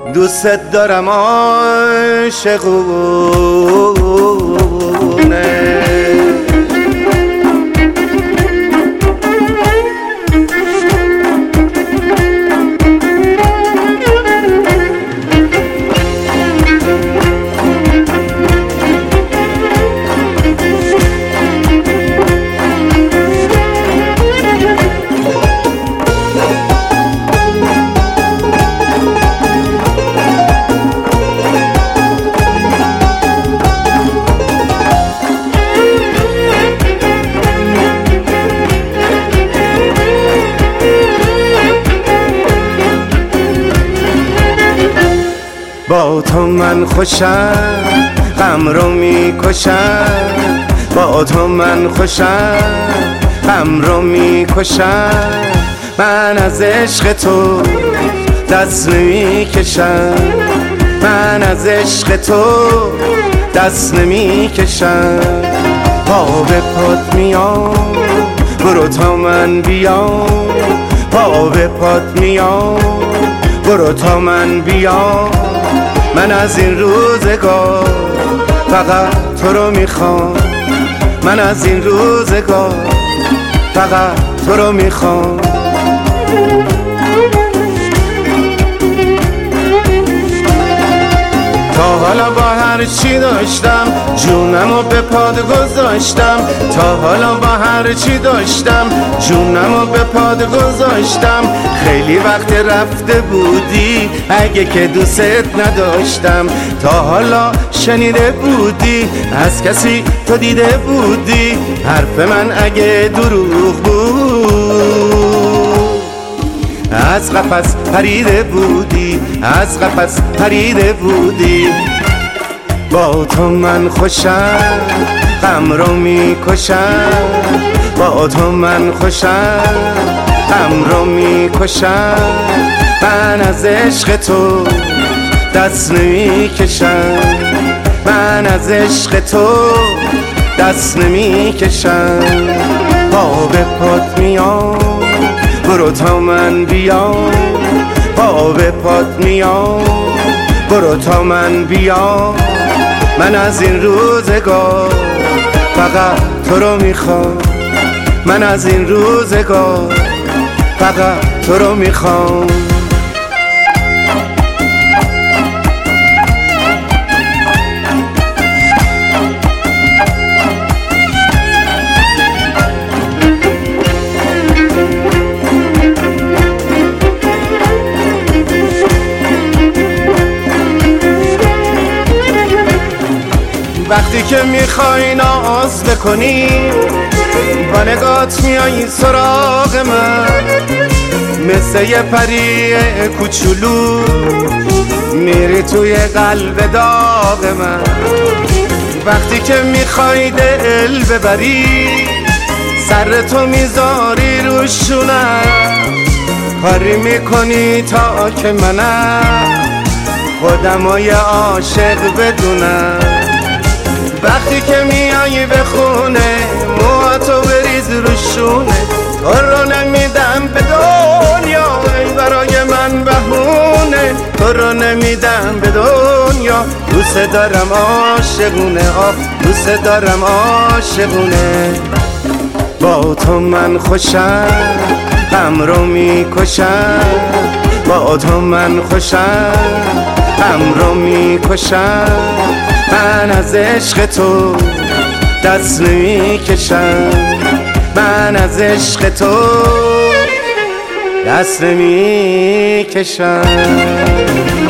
دوست دارم عاشقونه. با تو من خوشم، غم رو میکشم. با تو من خوشم، غم رو میکشم. من از عشق تو دست نمیکشم. من از عشق تو دست نمیکشم. پا به پات میام، برو تا من بیام. پا به پات میام، برو تا من بیام. من از این روزگار فقط تو رو میخوام. من از این روزگار فقط تو رو میخوام. تا حالا با هر چی داشتم جونمو به پاد گذاشتم. تا حالا با هر چی داشتم جونمو به پاد گذاشتم. خیلی وقت رفته بودی اگه که دوست نداشتم. تا حالا شنیده بودی از کسی تو دیده بودی حرف من اگه دروغ بود. از قفس پریده بودی، از قفس پریده بودی. با تو من خوشم، غم رو میکشم. با تو من خوشم، غم رو میکشم. من از عشق تو دست نمیکشم. من از عشق تو دست نمیکشم. پا به پات میام، برو تا من بیام. پا به پات میام، برو تا من بیام. من از این روزگار فقط تو رو میخوام. من از این روزگار فقط تو رو میخوام. وقتی که میخوای ناز بکنی با نگات میای سراغ من. مثل یه پری کوچولو میری توی قلب داغ من. وقتی که میخوای دل ببری سر تو میذاری رو شونم. کاری میکنی تا که منم خودمو یه عاشق بدونم. وقتی که میایی به خونه موهاتو بریز رو شونه. تو رو نمیدم به دنیا ای برای من بهونه. تو رو نمیدم به دنیا. دوست دارم عاشقونه، دوست دارم عاشقونه. با تو من خوشم، غم رو میکشم. با تو من خوشم، غم رو میکشم. من از عشق تو دست نمیکشم. من از عشق تو دست نمیکشم.